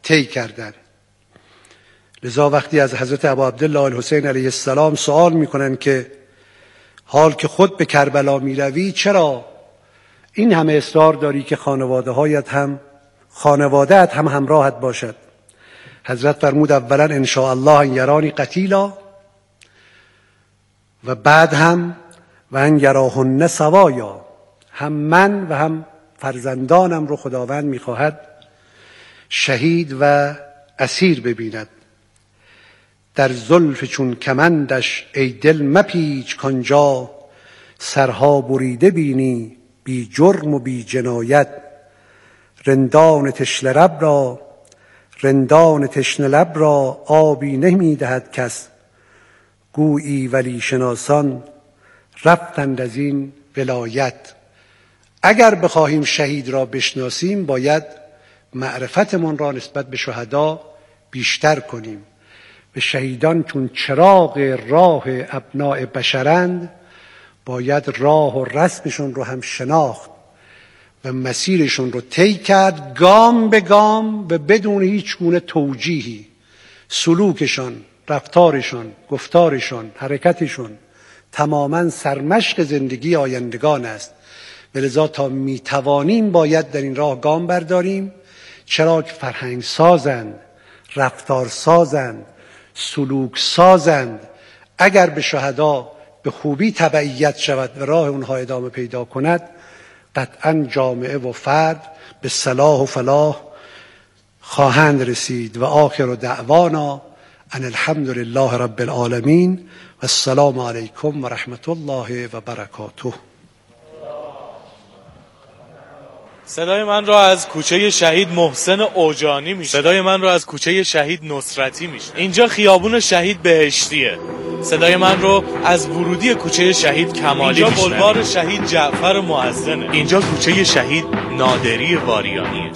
طی کردند. لذا وقتی از حضرت ابا عبدالله الحسین علیه السلام سوال میکنن که حال که خود به کربلا میروی چرا این همه اصرار داری که خانواده‌ات هم همراهت باشد؟ حضرت فرمود اولا ان شاء الله ان یرانی قتیلا و بعد هم و ان یراهن سوایا، هم من و هم فرزندانم رو خداوند میخواهد شهید و اسیر ببیند. در زلف چون کمندش ای دل مپیچ کانجا، سرها بریده بینی بی جرم و بی جنایت. رندان تشنه لب را آبی نمیدهد کس، گویی ولی شناسان رفتند از این ولایت. اگر بخواهیم شهید را بشناسیم باید معرفتمون را نسبت به شهدا بیشتر کنیم. به شهیدان چون چراغ راه ابناء بشرند، باید راه و رسمشون رو هم شناخت و مسیرشون رو طی کرد، گام به گام و بدون هیچ گونه توجیهی. سلوکشان، رفتارشان، گفتارشان، حرکتشون تماما سرمشق زندگی آیندگان است. ولذا تا میتوانیم باید در این راه گام برداریم، چرا که فرهنگ سازند، رفتار سازند، سلوک سازند. اگر به شهدا به خوبی تبعیت شود و راه اونها ادامه پیدا کند، قطعا جامعه و فرد به صلاح و فلاح خواهند رسید. و آخر دعوانا ان الحمد لله رب العالمین و السلام علیکم و رحمت الله و برکاته. صدای من را از کوچه شهید محسن اوجانی میشه. صدای من را از کوچه شهید نصرتی میشه. اینجا خیابون شهید بهشتیه. صدای من رو از ورودی کوچه شهید کمالی میشه. اینجا بلوار شهید جعفر مؤذنه. اینجا کوچه شهید نادری واریانیه.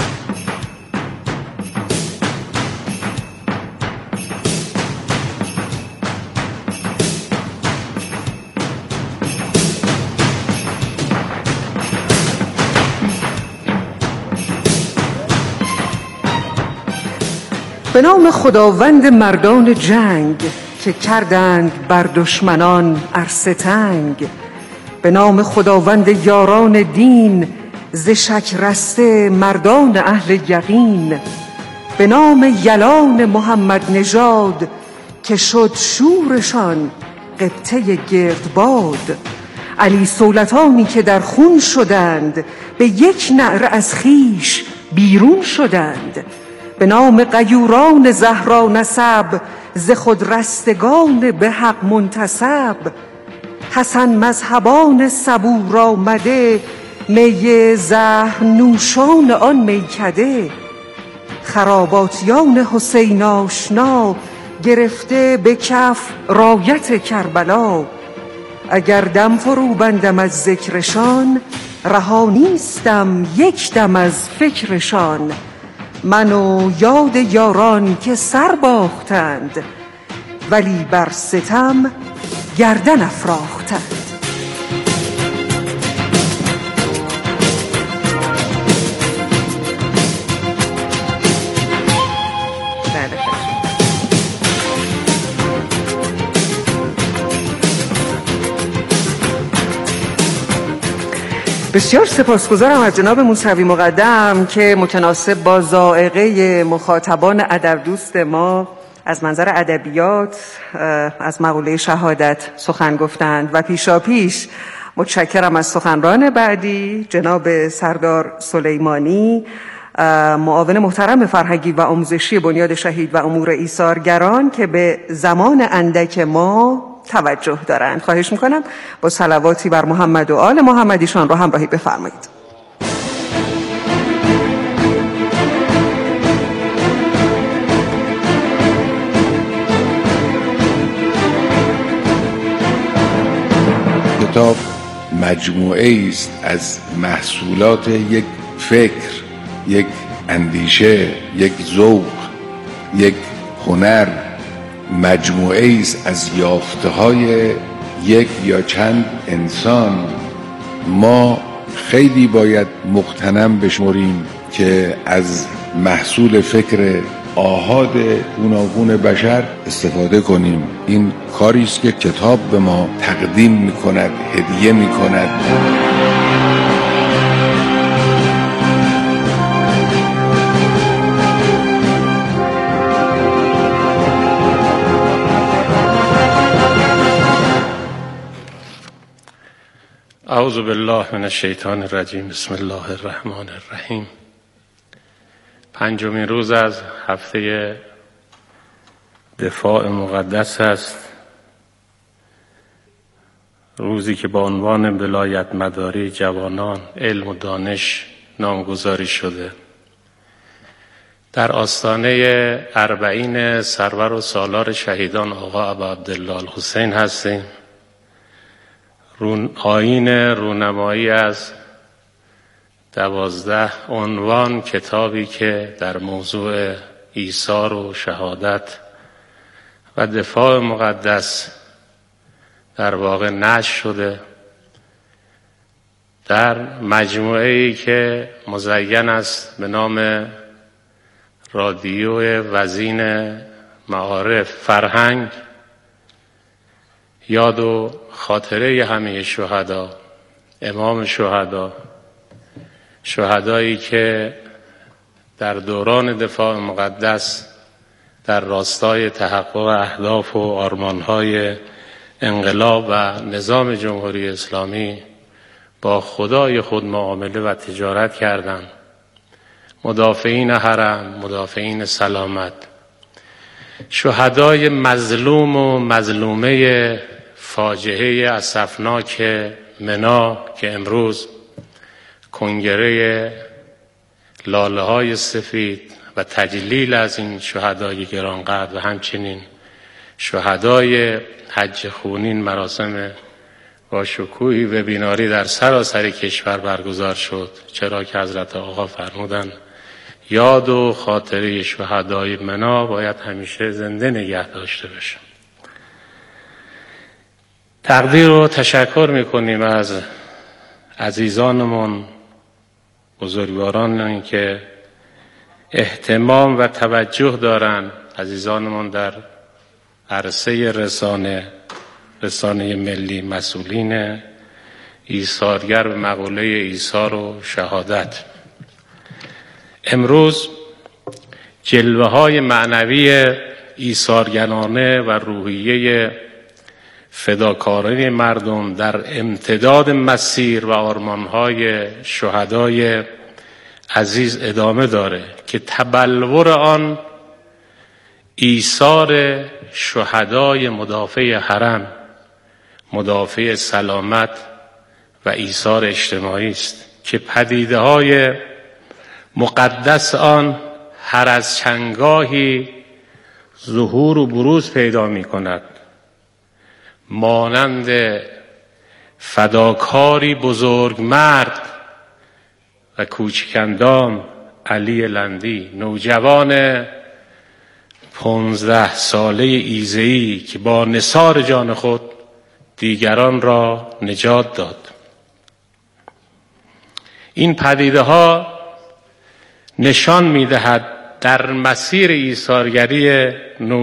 به نام خداوند مردان جنگ، که کردند بر دشمنان عرصه تنگ. به نام خداوند یاران دین، ز شک رسته مردان اهل یقین. به نام یلان محمد نژاد، که شد شورشان قبطه گردباد. علی صولتانی که در خون شدند، به یک نعره از خویش بیرون شدند. به نام غیوران زهرا نسب، ز خود رستگان به حق منتسب. حسن مذهبان صبور آمده، می زهر نوشان آن میکده. خراباتیان حسین آشنا، گرفته به کف رایت کربلا. اگر دم فرو بندم از ذکرشان، رها نیستم یک دم از فکرشان. من و یاد یاران که سر باختند، ولی بر ستم گردن افراختند. بسیار سپاسگزارم از جناب موسوی مقدم که متناسب با ذائقه مخاطبان ادبدوست ما از منظر ادبیات از مقوله شهادت سخن گفتند. و پیشاپیش متشکرم از سخنران بعدی جناب سردار سلیمانی، معاون محترم فرهنگی و آموزشی بنیاد شهید و امور ایثارگران، که به زمان اندک ما توجه دارند. خواهش میکنم با صلواتی بر محمد و آل محمدیشان رو همراهی بفرمایید. کتاب مجموعه است از محصولات یک فکر، یک اندیشه، یک ذوق، یک هنر، مجموعه است از یافته‌های یک یا چند انسان. ما خیلی باید مغتنم بشمریم که از محصول فکر آحاد گوناگون بشر استفاده کنیم. این کاری است که کتاب به ما تقدیم می‌کند، هدیه می‌کند. اعوذ بالله من الشیطان الرجیم. بسم الله الرحمن الرحیم. پنجمین روز از هفته دفاع مقدس است، روزی که با عنوان ولایت مداری جوانان علم و دانش نامگذاری شده. در آستانه اربعین سرور و سالار شهیدان آقا ابا عبدالله الحسین هستیم. آیین رونمایی از 12 عنوان کتابی که در موضوع ایثار و شهادت و دفاع مقدس در واقع نشر شده، در مجموعه‌ای که مزین است به نام رادیو وزین معارف فرهنگ، یاد و خاطره همه شهدا، امام شهدا، شهدایی که در دوران دفاع مقدس در راستای تحقق اهداف و آرمانهای انقلاب و نظام جمهوری اسلامی با خدای خود معامله و تجارت کردند. مدافعین حرم، مدافعین سلامت، شهدای مظلوم و مظلومه فاجعه اسفناک منا که امروز کنگره لاله های سفید و تجلیل از این شهدای گرانقدر و همچنین شهدای حج خونین مراسم با شکوهی و بیناری در سراسر کشور برگزار شد، چرا که حضرت آقا فرمودند یاد و خاطره شهدای منا باید همیشه زنده نگه داشته بشه. تقدیر و تشکر میکنیم از عزیزانمون، بزرگواران که اهتمام و توجه دارن، عزیزانمون در عرصه رسانه ملی، مسئولین ایثارگر به مقوله ایثار و شهادت. امروز جلوه های معنوی ایثارگرانه و روحیه فداکارانه مردم در امتداد مسیر و آرمانهای شهدای عزیز ادامه داره که تبلور آن ایثار شهدای مدافع حرم، مدافع سلامت و ایثار اجتماعی است که پدیده های مقدس آن هر از چندگاهی ظهور و بروز پیدا می کند، مانند فداکاری بزرگ مرد و کوچکندام علی لندی، نوجوان 15 ساله ایزه‌ای که با نثار جان خود دیگران را نجات داد. این پدیده ها نشان می‌دهد در مسیر ایثارگری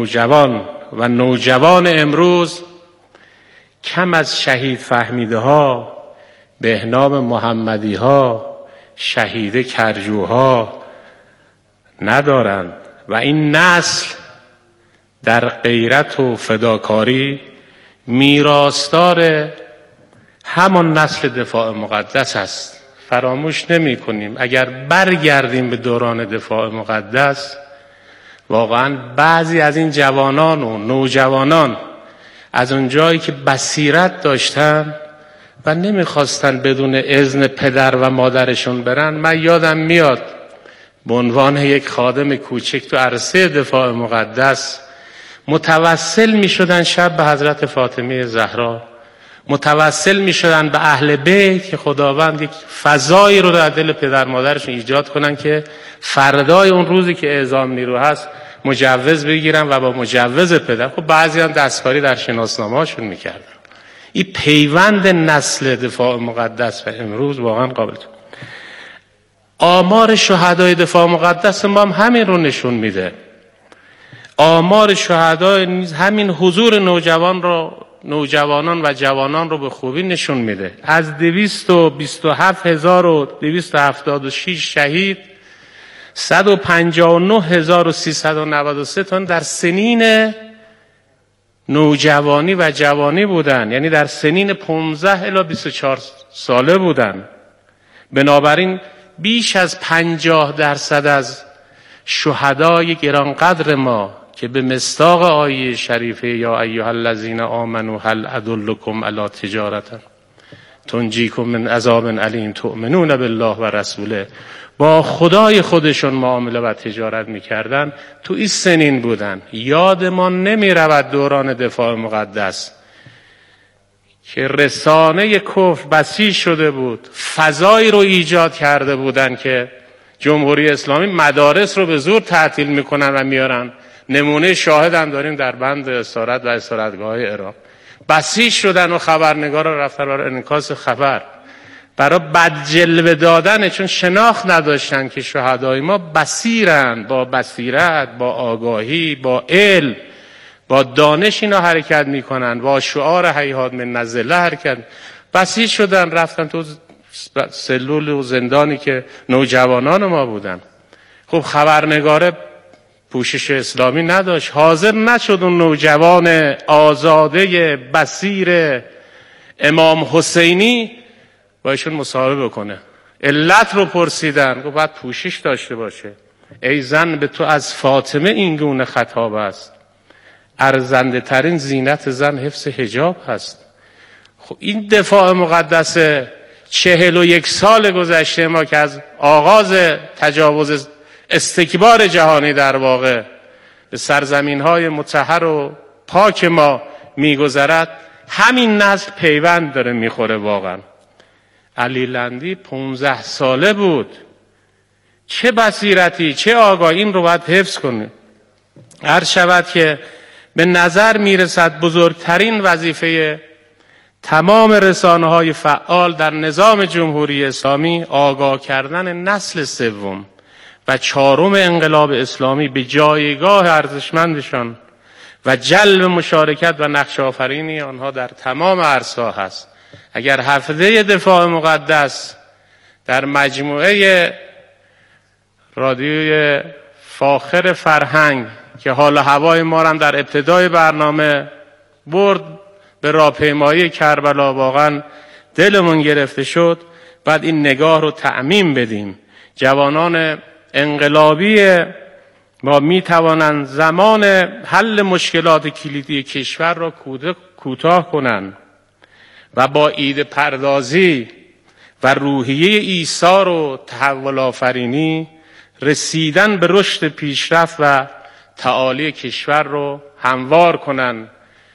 نوجوان امروز کم از شهید فهمیده ها، بهنام محمدی ها، شهید کرجوها ندارند و این نسل در غیرت و فداکاری میراثدار همان نسل دفاع مقدس است. فراموش نمی کنیم اگر برگردیم به دوران دفاع مقدس، واقعا بعضی از این جوانان و نوجوانان از اونجایی که بصیرت داشتن و نمیخواستن بدون اذن پدر و مادرشون برن، من یادم میاد به عنوان یک خادم کوچک تو عرصه دفاع مقدس متوسل میشدن شب به حضرت فاطمه زهرا، متوسل میشدن به اهل بیت که خداوند یک فضایی رو در دل پدر مادرشون ایجاد کنن که فردای اون روزی که اعزام نیرو هست مجوز بگیرن و با مجوز پدر، خب بعضی هم دستکاری در شناسنامه هاشون میکردن. این پیوند نسل دفاع مقدس و امروز واقعا قابل. آمار شهدای دفاع مقدس ما هم همین رو نشون میده. آمار شهدای نیز همین حضور نوجوانان و جوانان رو به خوبی نشون میده. از 227276 شهید 159393 تن در سنین نوجوانی و جوانی بودن، یعنی در سنین 15 الی 24 ساله بودن. بنابراین بیش از 50% از شهدای گرانقدر ما که به مصداق آیه شریفه یا ایها الذین آمنوا هل ادلکم علی تجارة تنجیکم من عذاب علیم تؤمنون بالله و رسوله، با خدای خودشون معامله و تجارت میکردن، تو این سنین بودن. یادمان نمیرود دوران دفاع مقدس که رسانه کفر بسیج شده بود، فضایی رو ایجاد کرده بودن که جمهوری اسلامی مدارس رو به زور تعطیل میکنن و میارن. نمونه شاهد هم داریم در بند اسارت و اسارتگاه عراق. بسیج شدن و خبرنگار رو رفتن برای انعکاس خبر، برای بدجلوه دادن، چون شناخت نداشتن که شهدای ما بصیرن، با بصیرت، با آگاهی، با علم، با دانش اینا حرکت میکنن، با شعار هیهات من نزله حرکت. بسیج شدن رفتن تو سلول و زندانی که نوجوانان ما بودن. خب خبرنگاره پوشش اسلامی نداشت، حاضر نشد اون نوجوان آزاده بصیر امام حسینی با ایشون مصاحبه بکنه. علت رو پرسیدن، گفت باید پوشش داشته باشه. ای زن، به تو از فاطمه این گونه خطاب است، ارزنده ترین زینت زن حفظ حجاب هست. خب این دفاع مقدس 41 سال گذشته ما که از آغاز تجاوز استکبار جهانی در واقع به سرزمین‌های مطهر و پاک ما می‌گذرد، همین نسل پیوند داره می‌خوره. واقعا علی لندی 15 ساله بود، چه بصیرتی، چه آگاهی، این رو باید حفظ کنیم. عرض شود که به نظر میرسد بزرگترین وظیفه تمام رسانه‌های فعال در نظام جمهوری اسلامی آگاه کردن نسل سوم و چهارم انقلاب اسلامی به جایگاه ارزشمندشان و جلب مشارکت و نقش آفرینی آنها در تمام عرصه‌ها هست. اگر هفته دفاع مقدس در مجموعه رادیوی فاخر فرهنگ که حال هوای ما هم در ابتدای برنامه برد به راهپیمایی کربلا، واقعا دلمون گرفته شد، بعد این نگاه رو تعمیم بدیم. جوانان انقلابی ما می توانند زمان حل مشکلات کلیدی کشور را کوتاه کنند و با ایده پردازی و روحیه ایثار و تحول آفرینی رسیدن به رشد پیشرفت و تعالی کشور رو هموار کنند.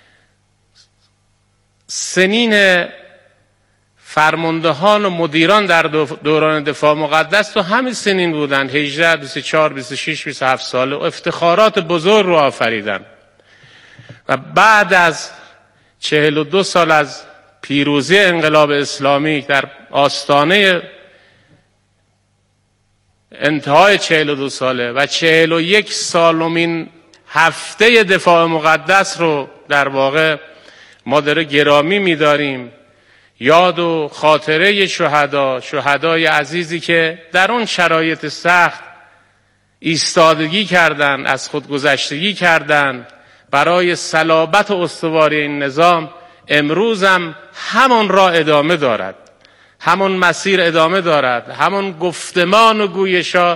سنین فرماندهان و مدیران در دوران دفاع مقدس تو همین سنین بودن، 18 24 26 27 ساله، و افتخارات بزرگ رو آفریدن. و بعد از 42 سال از پیروزی انقلاب اسلامی در آستانه انتهای 42 ساله و 41 سالمین هفته دفاع مقدس رو در واقع ما داره گرامی می‌داریم. یاد و خاطره شهدای عزیزی که در اون شرایط سخت ایستادگی کردند، از خودگذشتگی کردند برای صلابت و استواری این نظام، امروز هم همون راه ادامه دارد، همون مسیر ادامه دارد، همون گفتمان و گویشا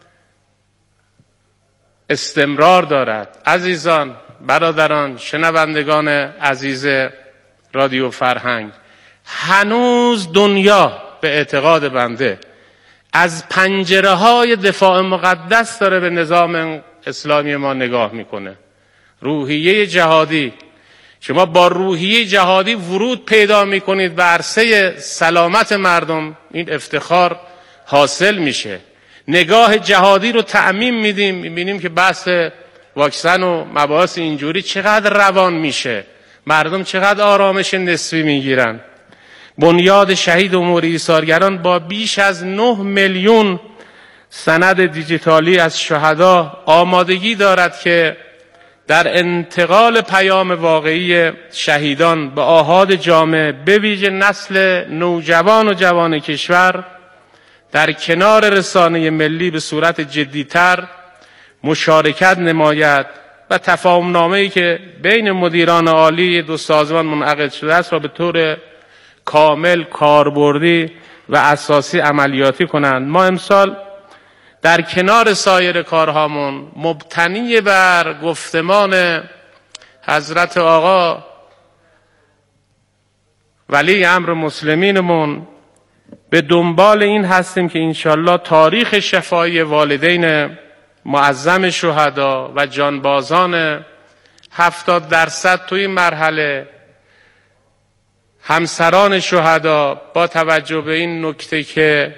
استمرار دارد. عزیزان، برادران، شنوندگان عزیز رادیو فرهنگ، هنوز دنیا به اعتقاد بنده از پنجره‌های دفاع مقدس داره به نظام اسلامی ما نگاه میکنه. روحیه جهادی، شما با روحیه جهادی ورود پیدا میکنید به عرصه سلامت مردم، این افتخار حاصل میشه. نگاه جهادی رو تعمیم میدیم، میبینیم که بحث واکسن و مباحث اینجوری چقدر روان میشه، مردم چقدر آرامش نسبی میگیرن. بنیاد شهید امور ایثارگران با بیش از 9 میلیون سند دیجیتالی از شهدا آمادگی دارد که در انتقال پیام واقعی شهیدان به آحاد جامعه به ویژه نسل نوجوان و جوان کشور در کنار رسانه ملی به صورت جدیتر مشارکت نماید و تفاهم‌نامه‌ای که بین مدیران عالی دو سازمان منعقد شده است را به طور کامل کاربردی و اساسی عملیاتی کنند. ما امسال در کنار سایر کارهامون مبتنی بر گفتمان حضرت آقا ولی امر مسلمینمون به دنبال این هستیم که انشالله تاریخ شفاعی والدین معظم شهدا و جانبازان 70% توی این مرحله همسران شهدا با توجه به این نکته که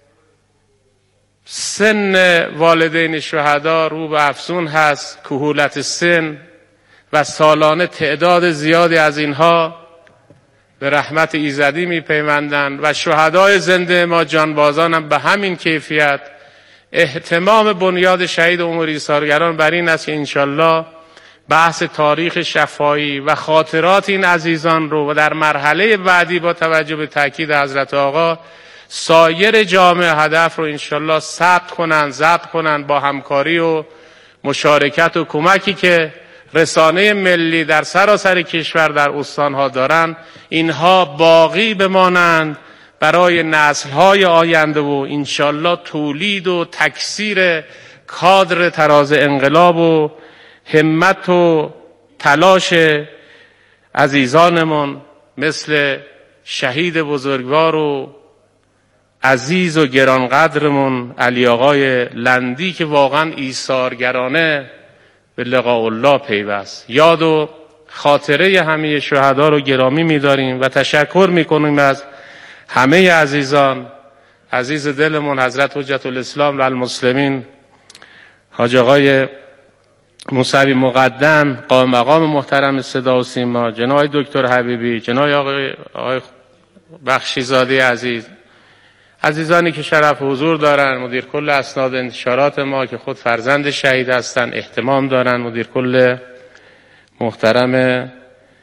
سن والدین شهدا رو به افزون هست، کهولت سن و سالانه تعداد زیادی از اینها به رحمت ایزدی میپیوندند و شهدای زنده ما جانبازان هم به همین کیفیت. اهتمام بنیاد شهید امور ایثارگران بر این است که انشالله بحث تاریخ شفاعی و خاطرات این عزیزان رو و در مرحله بعدی با توجه به تاکید حضرت آقا سایر جامعه هدف رو انشالله ثبت کنند، ضبط کنند با همکاری و مشارکت و کمکی که رسانه ملی در سراسر کشور در استانها دارند، اینها باقی بمانند برای نسل‌های آینده و انشالله تولید و تکثیر کادر تراز انقلاب و همت و تلاش عزیزانمون مثل شهید بزرگوار و عزیز و گرانقدرمون علی آقای لندی که واقعا ایثارگرانه به لقاء الله پیوست. یاد و خاطره همه شهدا رو گرامی می‌داریم و تشکر می‌کنیم از همه عزیزان. عزیز دلمون حضرت حجت الاسلام و المسلمین حاج آقای موسوی مقدم، قائم مقام محترم صدا و سیما، جناب دکتر حبیبی، جناب آقای بخشیزاده عزیز، عزیزانی که شرف حضور دارن، مدیر کل اسناد انتشارات ما که خود فرزند شهید هستن، احتمام دارن، مدیر کل محترم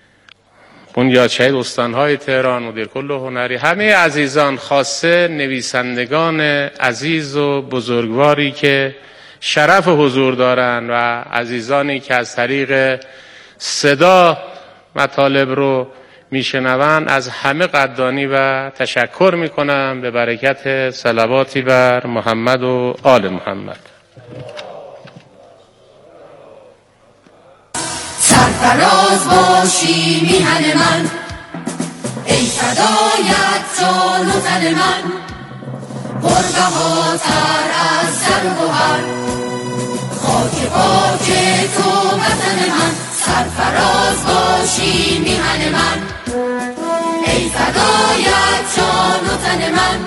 بنیاد شهید استانهای تهران، مدیر کل هنری، همه عزیزان، خاصه نویسندگان عزیز و بزرگواری که شرف حضور دارن و عزیزانی که از طریق صدا مطالب رو میشنوند، از همه قدردانی و تشکر میکنم به برکت صلواتی بر محمد و آل محمد. سرفراز باشی میهن من، ای فدایت جان و تن من، پربهاتر از زر و گوهر، خاک پاک تو وطن من. سرفراز باشی میهن من، ای فدایت جان و تن من،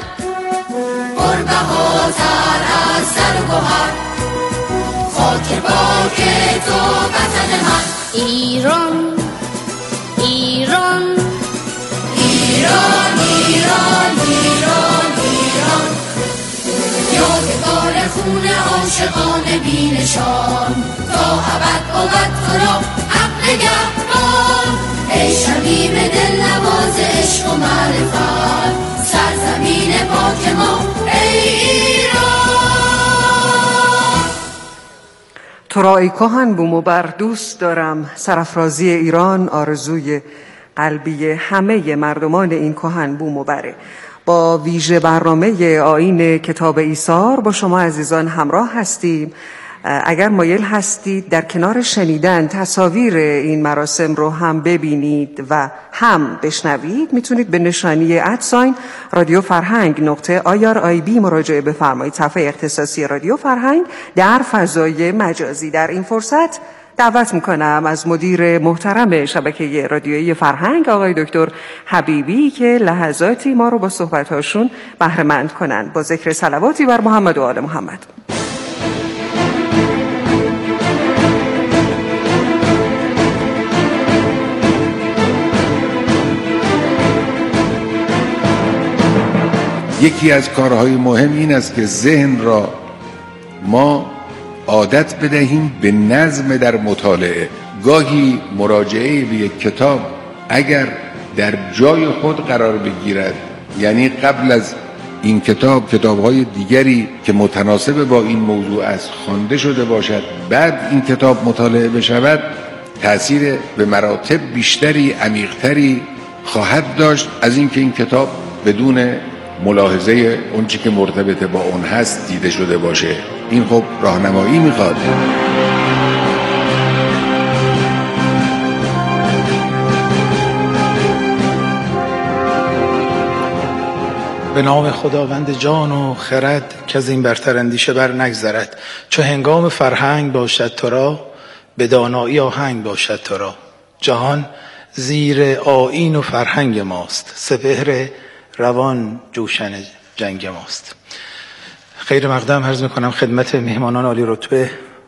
پربهاتر از زر و گوهر، خاک پاک تو وطن من. ایران ایران ایران ایران ایران ایران، یادگار خون عاشقان بی نشان، تا ابد بود تو را حق نگهبان. ای شمیم دل نواز عشق و معرفت، سرزمین پاک ما ای ایران. تو را ای کهن بوم و بر دوست دارم، سرافرازی ایران آرزوی قلبی همه مردمان این کهن بوم و بره. با ویژه برنامه آیین کتاب ایثار با شما عزیزان همراه هستیم. اگر مایل هستید در کنار شنیدن تصاویر این مراسم رو هم ببینید و هم بشنوید، میتونید به نشانی @ رادیو فرهنگ .irib مراجعه بفرمایید، صفحه اختصاصی رادیو فرهنگ در فضای مجازی. در این فرصت دعوت میکنم از مدیر محترم شبکه رادیویی فرهنگ آقای دکتر حبیبی که لحظاتی ما رو با صحبت‌هاشون بهره‌مند کنند با ذکر صلواتی بر محمد و آل محمد. یکی از کارهای مهم این است که ذهن را ما عادت بدهیم به نظم در مطالعه. گاهی مراجعه به یک کتاب اگر در جای خود قرار بگیرد، یعنی قبل از این کتاب‌های دیگری که متناسب با این موضوع است خوانده شده باشد، بعد این کتاب مطالعه بشود، تأثیر به مراتب بیشتری، عمیق‌تری خواهد داشت از اینکه این کتاب بدون ملاحظه اونچه که مرتبط با اون هست دیده شده باشه. این خب راهنمایی میخواد. به نام خداوند جان و خرد که از این برتر اندیشه بر نگذرد. چو هنگام فرهنگ باشد تو را، به دانایی آهنگ باشد تو را. جهان زیر آیین و فرهنگ ماست، سپهر روان جوشن جنگ ماست. خیر مقدم عرض میکنم خدمت مهمانان عالی رتبه،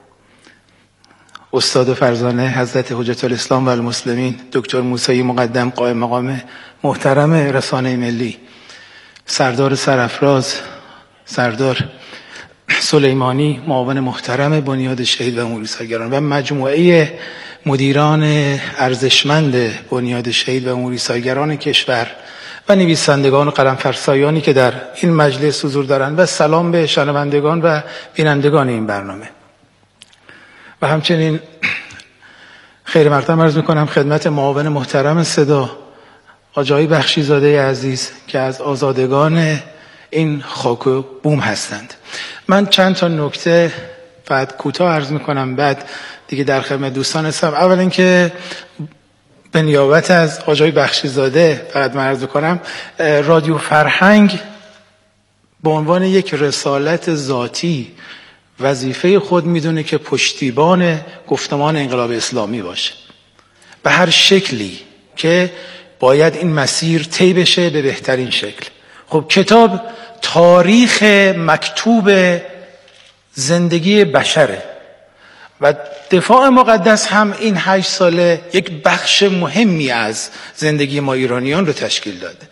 استاد فرزانه حضرت حجت الاسلام و المسلمین دکتر موسی مقدم قائم مقام محترم رسانه ملی، سردار سرافراز سردار سلیمانی معاون محترم بنیاد شهید و امور سرگران و مجموعه مدیران ارزشمند بنیاد شهید و امور سرگران کشور و نویسندگان و قلم‌فرسایانی که در این مجلس حضور دارند و سلام به شنوندگان و بینندگان این برنامه. و همچنین خیر مقدم عرض میکنم خدمت معاون محترم صدا آقای بخشیزاده عزیز که از آزادگان این خاک و بوم هستند. من چند تا نکته بعد کوتاه عرض میکنم، بعد دیگه در خدمت دوستان هستم. اول اینکه به نیابت از آقای بخشیزاده فقط من عرض میکنم رادیو فرهنگ به عنوان یک رسالت ذاتی وظیفه خود میدونه که پشتیبان گفتمان انقلاب اسلامی باشه به هر شکلی که باید این مسیر طی بشه به بهترین شکل. خب کتاب تاریخ مکتوب زندگی بشره و دفاع مقدس هم این 8 ساله یک بخش مهمی از زندگی ما ایرانیان رو تشکیل داده.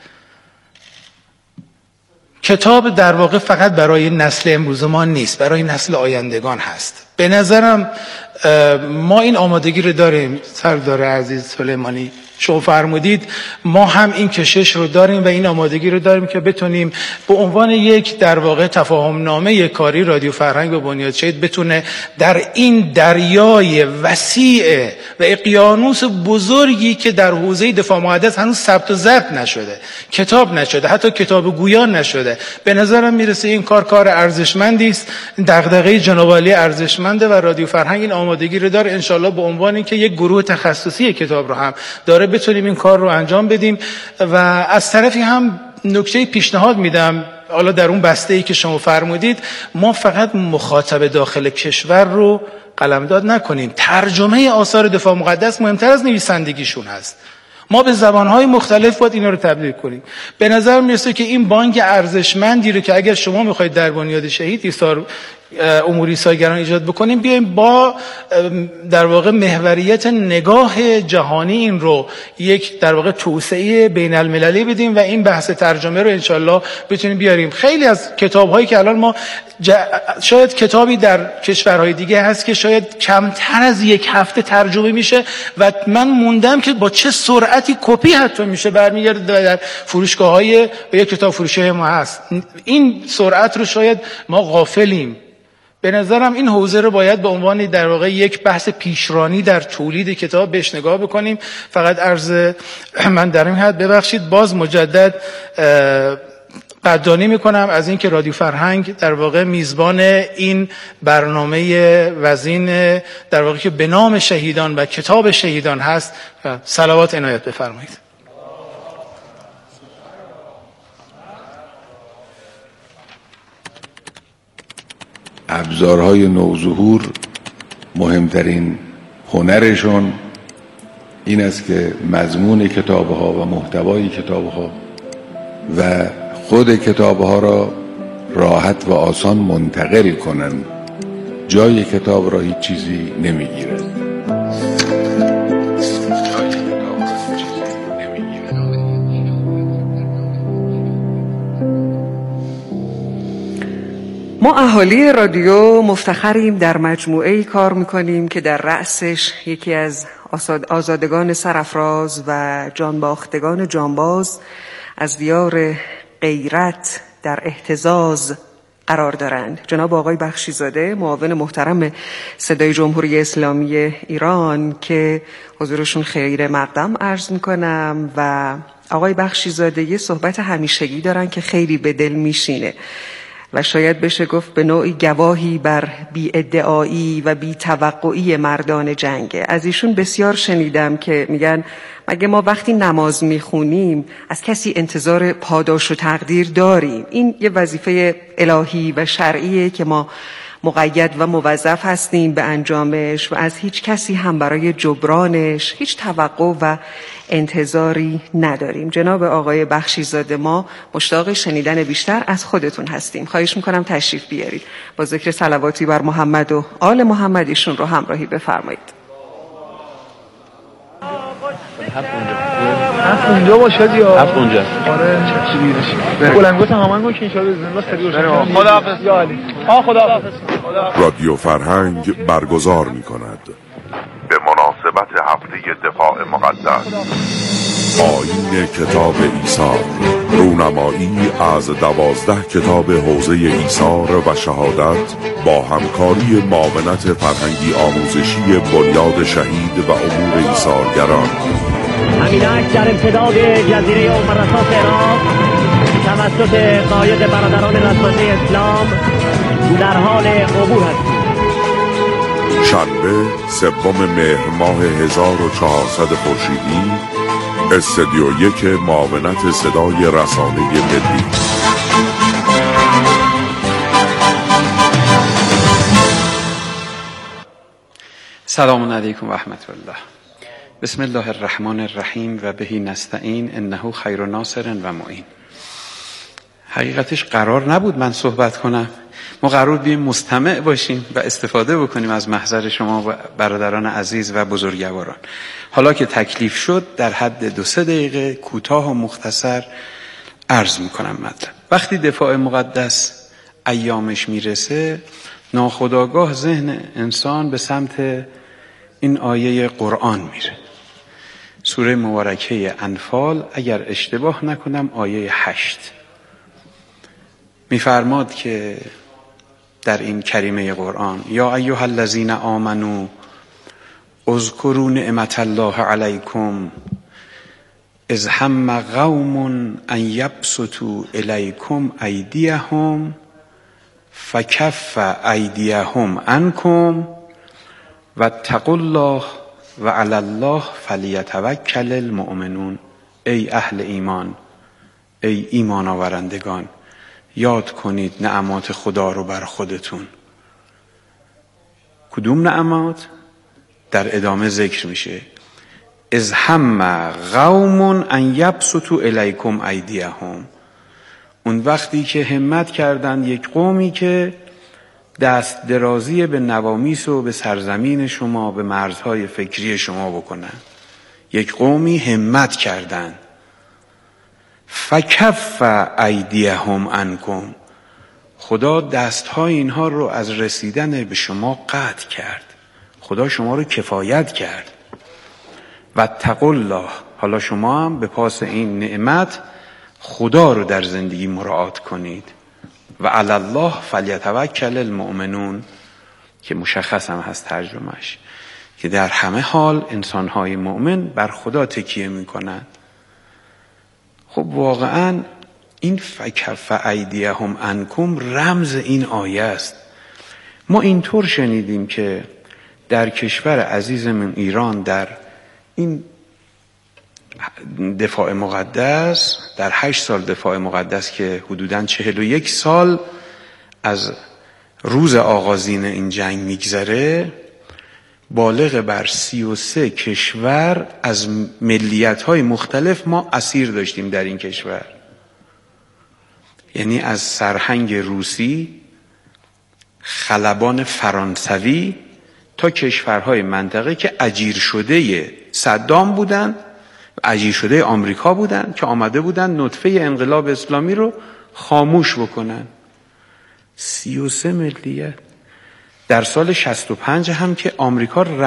کتاب در واقع فقط برای نسل امروز ما نیست، برای نسل آیندگان هست. به نظرم ما این آمادگی رو داریم. سردار عزیز سلیمانی شما فرمودید ما هم این کشش رو داریم و این آمادگی رو داریم که بتونیم به عنوان یک در واقع تفاهم نامه کاری رادیو فرهنگ و بنیاد شهید بتونه در این دریای وسیع و اقیانوس بزرگی که در حوزه دفاع مقدس هنوز ثبت و ضبط نشده، کتاب نشده، حتی کتاب گویان نشده، به نظرم میرسه این کار ارزشمندی است، دغدغه جناب عالی ارزشمنده و رادیو فرهنگ این آمادگی رو داره. انشالله به عنوان اینکه یک گروه تخصصی کتاب رو هم داره بتونیم این کار رو انجام بدیم. و از طرفی هم نکته پیشنهاد میدم، حالا در اون بسته‌ای که شما فرمودید ما فقط مخاطب داخل کشور رو قلمداد نکنیم. ترجمه آثار دفاع مقدس مهمتر از نویسندگیشون هست. ما به زبانهای مختلف باید اینا رو تبلیغ کنیم. به نظر میرسه که این بانک ارزشمندی رو که اگر شما میخواید در بنیاد شهید ایثار امور ایثارگران ایجاد بکنیم، بیایم با در واقع محوریت نگاه جهانی این رو یک در واقع توسعه بین المللی بدیم و این بحث ترجمه رو انشالله بتونیم بیاریم. خیلی از کتاب‌هایی که الان ما شاید کتابی در کشورهای دیگه هست که شاید کمتر از 1 هفته ترجمه میشه و من موندم که با چه سرعتی کپی حتی میشه برمیگرده در فروشگاه‌های و یک کتاب فروشی ما هست. این سرعت رو شاید ما غافلیم. به نظرم این حوزه رو باید به عنوان در واقع یک بحث پیشرانی در تولید کتاب بهش نگاه بکنیم. فقط عرض من در این حد ببخشید باز مجدد قدردانی میکنم از اینکه رادیو فرهنگ در واقع میزبان این برنامه وزین در واقع که به نام شهیدان و کتاب شهیدان هست. صلوات عنایت بفرمایید. ابزارهای نوظهور مهمترین هنرشون این است که مضمون کتابها و محتوای کتابها و خود کتابها را راحت و آسان منتقل کنند. جای کتاب را هیچ چیزی نمیگیرد. ما اهالی رادیو مفتخریم در مجموعه‌ای کار میکنیم که در رأسش یکی از آزادگان سرافراز و جانباختگان جانباز از دیار غیرت در اهتزاز قرار دارند. جناب آقای بخشیزاده، معاون محترم صدای جمهوری اسلامی ایران که حضورشون خیر مقدم عرض میکنم، و آقای بخشیزاده یه صحبت همیشگی دارن که خیلی به دل میشینه و شاید بشه گفت به نوعی گواهی بر بی ادعایی و بی توقعی مردان جنگه. از ایشون بسیار شنیدم که میگن مگه ما وقتی نماز میخونیم از کسی انتظار پاداش و تقدیر داریم؟ این یه وظیفه الهی و شرعیه که ما مقید و موظف هستیم به انجامش و از هیچ کسی هم برای جبرانش هیچ توقع و انتظاری نداریم. جناب آقای بخشیزاده، ما مشتاق شنیدن بیشتر از خودتون هستیم. خواهش میکنم تشریف بیارید. با ذکر صلواتی بر محمد و آل محمد ایشون رو همراهی بفرمایید. هفت اونجا باشد یا هفت اونجا؟ آره بلنگوت همان گو که انشاءالله زنده سری خداحافظ یا علی. خداحافظ. رادیو فرهنگ برگزار می‌کند به مناسبت هفته دفاع مقدس آیین کتاب ایثار، رونمایی از 12 کتاب حوزه ایثار و شهادت با همکاری معاونت فرهنگی آموزشی بنیاد شهید و امور ایثارگران. همینک در امتداد جزیره عمر رسا تهران توسط قایق برادران رسانه اسلام در حال عبور هستیم. شنبه 3 مهر ماه 1400 خورشیدی، استودیو 1 معاونت صدای رسانه ملی. سلام علیکم و رحمت الله. بسم الله الرحمن الرحیم و بهی نستعین انه خیر ناصر و معین. حقیقتش قرار نبود من صحبت کنم. ما قرار بیم مستمع باشیم و استفاده بکنیم از محضر شما و برادران عزیز و بزرگواران. حالا که تکلیف شد در حد 2-3 دقیقه کوتاه و مختصر عرض میکنم مطلب. وقتی دفاع مقدس ایامش میرسه، ناخودآگاه ذهن انسان به سمت این آیه قرآن میره. سوره مبارکه انفال، اگر اشتباه نکنم آیه 8 میفرماد که در این کریمه قرآن یا ایها الذین آمنو اذکروا نعمت الله علیکم اذ هم قوم ان یبسطوا الیکم ایدیهم فکف ایدیهم عنکم واتقوا الله و علی الله فلیتوکل المؤمنون. ای اهل ایمان، ای ایمان آورندگان، یاد کنید نعمات خدا رو بر خودتون. کدوم نعمات؟ در ادامه ذکر میشه. اذ هم قوم ان یبسطوا الیکم ایدیهم، اون وقتی که همت کردند یک قومی که دست درازی به نوامیس و به سرزمین شما، به مرزهای فکری شما بکنن. یک قومی همت کردند. فکف ایدیهم عنکم، خدا دستهای اینها رو از رسیدن به شما قطع کرد. خدا شما رو کفایت کرد. واتقوا الله، حالا شما هم به پاس این نعمت خدا رو در زندگی مراعات کنید. و علی الله فلیتوکل المؤمنون، که مشخص هم هست ترجمهش، که در همه حال انسانهای مؤمن بر خدا تکیه میکنند. خب واقعا این فکف ایدیهم عنکم رمز این آیه است. ما اینطور شنیدیم که در کشور عزیزمون ایران در این دفاع مقدس، در 8 سال دفاع مقدس که حدوداً 41 سال از روز آغازین این جنگ میگذره، بالغ بر 33 کشور از ملیت‌های مختلف ما اسیر داشتیم در این کشور. یعنی از سرهنگ روسی، خلبان فرانسوی تا کشورهای منطقه که اجیر شده صدام بودن، اجیر شده آمریکا بودن که آمده بودن نطفه انقلاب اسلامی رو خاموش بکنن. 33 ملیت. در سال 65 هم که آمریکا